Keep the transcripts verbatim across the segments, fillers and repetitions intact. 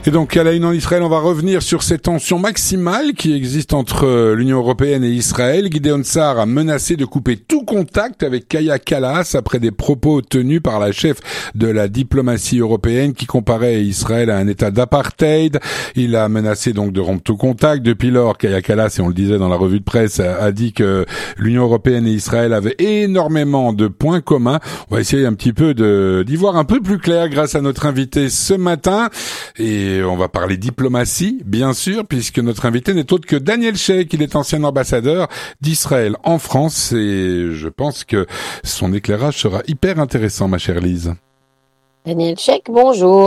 Et donc, à la une en Israël, on va revenir sur ces tensions maximales qui existent entre l'Union européenne et Israël. Gideon Sa'ar a menacé de couper tout contact avec Kaja Kallas après des propos tenus par la chef de la diplomatie européenne qui comparait Israël à un état d'apartheid. Il a menacé donc de rompre tout contact. Depuis lors, Kaja Kallas, et on le disait dans la revue de presse, a dit que l'Union européenne et Israël avaient énormément de points communs. On va essayer un petit peu de, d'y voir un peu plus clair grâce à notre invité ce matin. Et on va parler diplomatie, bien sûr, puisque notre invité n'est autre que Daniel Sheikh. Il est ancien ambassadeur d'Israël en France et je pense que son éclairage sera hyper intéressant, ma chère Lise. Daniel Sheikh, bonjour.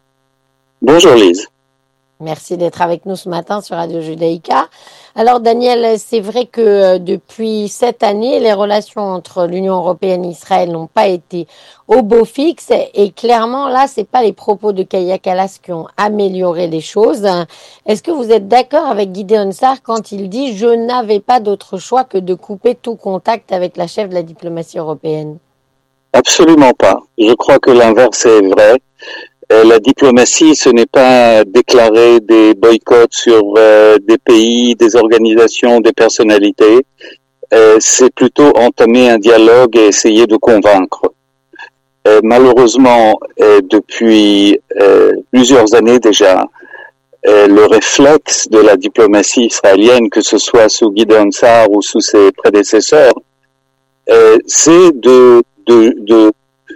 Bonjour Lise. Merci d'être avec nous ce matin sur Radio Judaïka. Alors Daniel, c'est vrai que depuis cette année, les relations entre l'Union européenne et Israël n'ont pas été au beau fixe et clairement là, c'est pas les propos de Kaja Kallas qui ont amélioré les choses. Est-ce que vous êtes d'accord avec Gideon Sa'ar quand il dit « Je n'avais pas d'autre choix que de couper tout contact avec la chef de la diplomatie européenne » ? Absolument pas. Je crois que l'inverse est vrai. La diplomatie, ce n'est pas déclarer des boycotts sur euh, des pays, des organisations, des personnalités. Euh, c'est plutôt entamer un dialogue et essayer de convaincre. Euh, malheureusement, euh, depuis euh, plusieurs années déjà, euh, le réflexe de la diplomatie israélienne, que ce soit sous Gideon Sa'ar ou sous ses prédécesseurs, euh, c'est de, de, de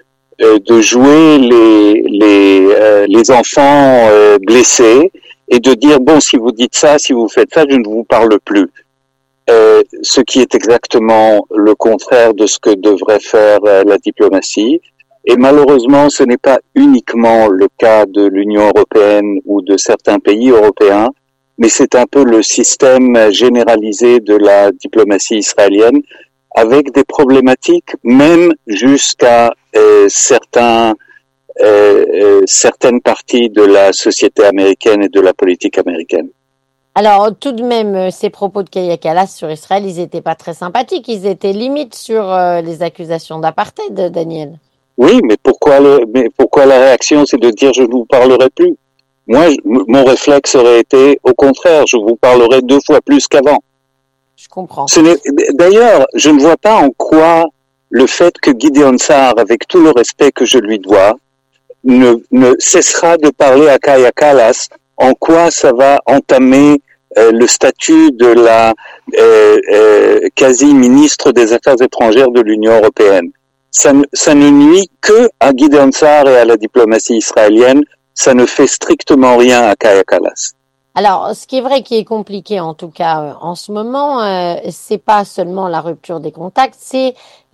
de jouer les les euh, les enfants euh, blessés et de dire bon, si vous dites ça, si vous faites ça, je ne vous parle plus. Euh, ce qui est exactement le contraire de ce que devrait faire euh, la diplomatie. Et malheureusement, ce n'est pas uniquement le cas de l'Union européenne ou de certains pays européens, mais c'est un peu le système généralisé de la diplomatie israélienne, avec des problématiques même jusqu'à euh, certains euh, euh, certaines parties de la société américaine et de la politique américaine. Alors tout de même, ces propos de Kaja Kallas sur Israël, ils étaient pas très sympathiques, ils étaient limite sur euh, les accusations d'apartheid, Daniel. Oui, mais pourquoi le, mais pourquoi la réaction, c'est de dire je ne vous parlerai plus? Moi, je, mon réflexe aurait été au contraire, je vous parlerai deux fois plus qu'avant. Je comprends. Ce n'est, d'ailleurs, je ne vois pas en quoi le fait que Gideon Sa'ar, avec tout le respect que je lui dois, ne, ne cessera de parler à Kaja Kallas, en quoi ça va entamer euh, le statut de la euh, euh, quasi-ministre des Affaires étrangères de l'Union européenne. Ça, ça ne nuit que à Gideon Sa'ar et à la diplomatie israélienne, ça ne fait strictement rien à Kaja Kallas. Alors, ce qui est vrai qui est compliqué, en tout cas euh, en ce moment, euh, c'est pas seulement la rupture des contacts, c'est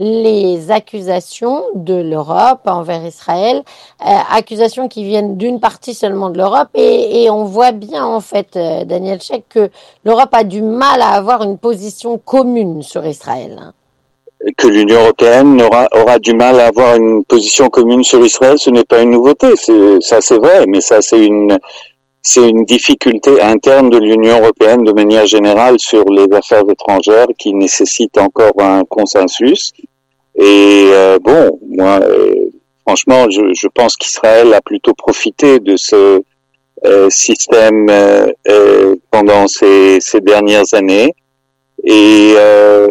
les accusations de l'Europe envers Israël, euh, accusations qui viennent d'une partie seulement de l'Europe, et, et on voit bien en fait, euh, Daniel Sheikh, que l'Europe a du mal à avoir une position commune sur Israël. Que l'Union européenne aura, aura du mal à avoir une position commune sur Israël, ce n'est pas une nouveauté, c'est, ça c'est vrai, mais ça c'est une C'est une difficulté interne de l'Union européenne de manière générale sur les affaires étrangères qui nécessite encore un consensus. Et euh, bon, moi, euh, franchement, je, je pense qu'Israël a plutôt profité de ce euh, système euh, euh, pendant ces, ces dernières années. Et euh,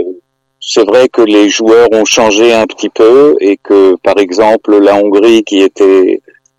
c'est vrai que les joueurs ont changé un petit peu et que, par exemple, la Hongrie qui était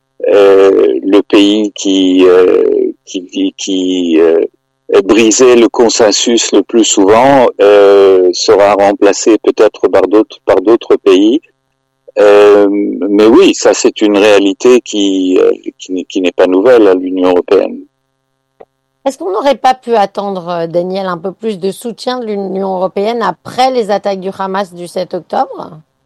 Euh, le pays qui euh, qui qui euh, brisait le consensus le plus souvent euh, sera remplacé peut-être par d'autres par d'autres pays. Euh, mais oui, ça c'est une réalité qui euh, qui, qui n'est pas nouvelle à l'Union européenne. Est-ce qu'on n'aurait pas pu attendre, Daniel, un peu plus de soutien de l'Union européenne après les attaques du Hamas du sept octobre ?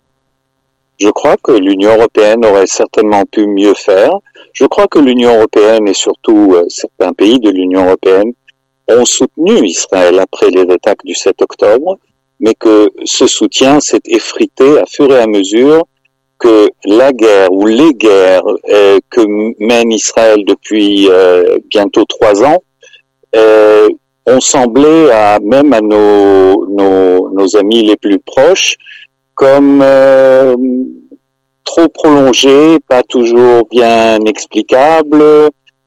Je crois que l'Union européenne aurait certainement pu mieux faire. Je crois que l'Union européenne et surtout euh, certains pays de l'Union européenne ont soutenu Israël après les attaques du sept octobre, mais que ce soutien s'est effrité à fur et à mesure que la guerre ou les guerres euh, que mène Israël depuis euh, bientôt trois ans euh, ont semblé à même à nos, nos, nos amis les plus proches comme euh, trop prolongé, pas toujours bien explicable,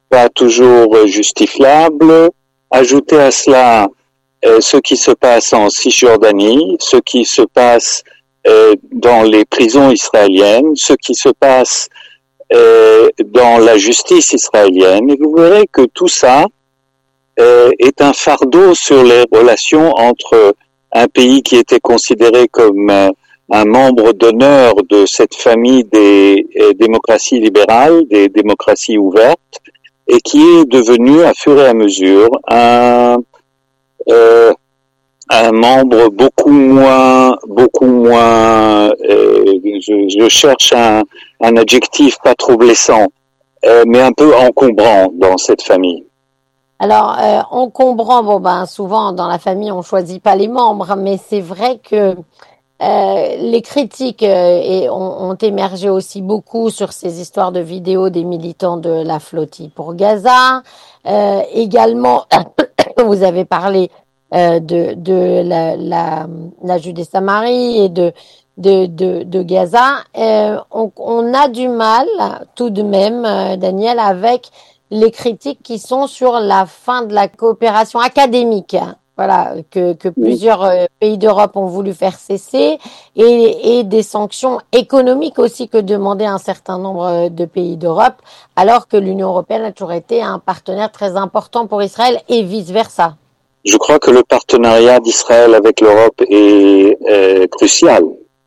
pas toujours justifiables. Ajoutez à cela euh, ce qui se passe en Cisjordanie, ce qui se passe euh, dans les prisons israéliennes, ce qui se passe euh, dans la justice israélienne, et vous verrez que tout ça euh, est un fardeau sur les relations entre un pays qui était considéré comme euh, un membre d'honneur de cette famille des euh, démocraties libérales, des démocraties ouvertes, et qui est devenu, à fur et à mesure, un, euh, un membre beaucoup moins, beaucoup moins, euh, je, je cherche un, un adjectif pas trop blessant, euh, mais un peu encombrant dans cette famille. Alors, euh, encombrant, bon ben souvent dans la famille on choisit pas les membres, mais c'est vrai que euh, les critiques euh, et ont, ont émergé aussi beaucoup sur ces histoires de vidéos des militants de la flottille pour Gaza. Euh, également, vous avez parlé euh, de, de la, la, la Judée-Samarie et de, de, de, de Gaza. Euh, on, on a du mal tout de même, euh, Daniel, avec les critiques qui sont sur la fin de la coopération académique. Voilà, que, que plusieurs euh, pays d'Europe ont voulu faire cesser, et, et des sanctions économiques aussi que demandaient un certain nombre de pays d'Europe, alors que l'Union européenne a toujours été un partenaire très important pour Israël et vice-versa. Je crois que le partenariat d'Israël avec l'Europe est euh, crucial,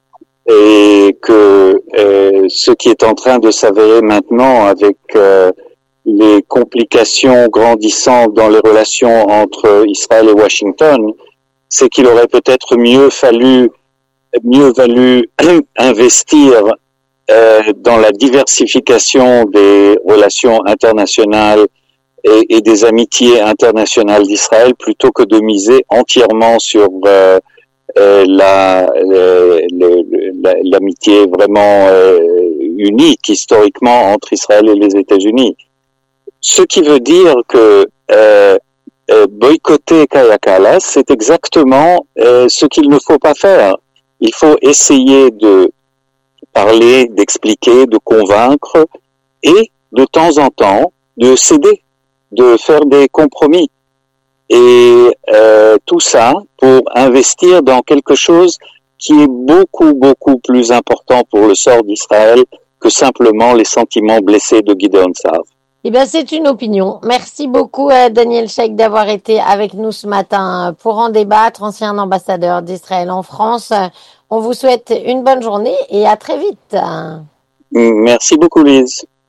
et que euh, ce qui est en train de s'avérer maintenant avec euh, les complications grandissantes dans les relations entre Israël et Washington, c'est qu'il aurait peut-être mieux fallu, mieux valu investir euh, dans la diversification des relations internationales et, et des amitiés internationales d'Israël, plutôt que de miser entièrement sur euh, euh, la, le, le, la, l'amitié vraiment euh, unique historiquement entre Israël et les États-Unis. Ce qui veut dire que euh, euh, boycotter Kaja Kallas, c'est exactement euh, ce qu'il ne faut pas faire. Il faut essayer de parler, d'expliquer, de convaincre, et de temps en temps de céder, de faire des compromis. Et euh, tout ça pour investir dans quelque chose qui est beaucoup, beaucoup plus important pour le sort d'Israël que simplement les sentiments blessés de Gideon Sa'ar. Eh bien, c'est une opinion. Merci beaucoup, euh, Daniel Sheikh, d'avoir été avec nous ce matin pour en débattre, ancien ambassadeur d'Israël en France. On vous souhaite une bonne journée et à très vite. Merci beaucoup, Lise.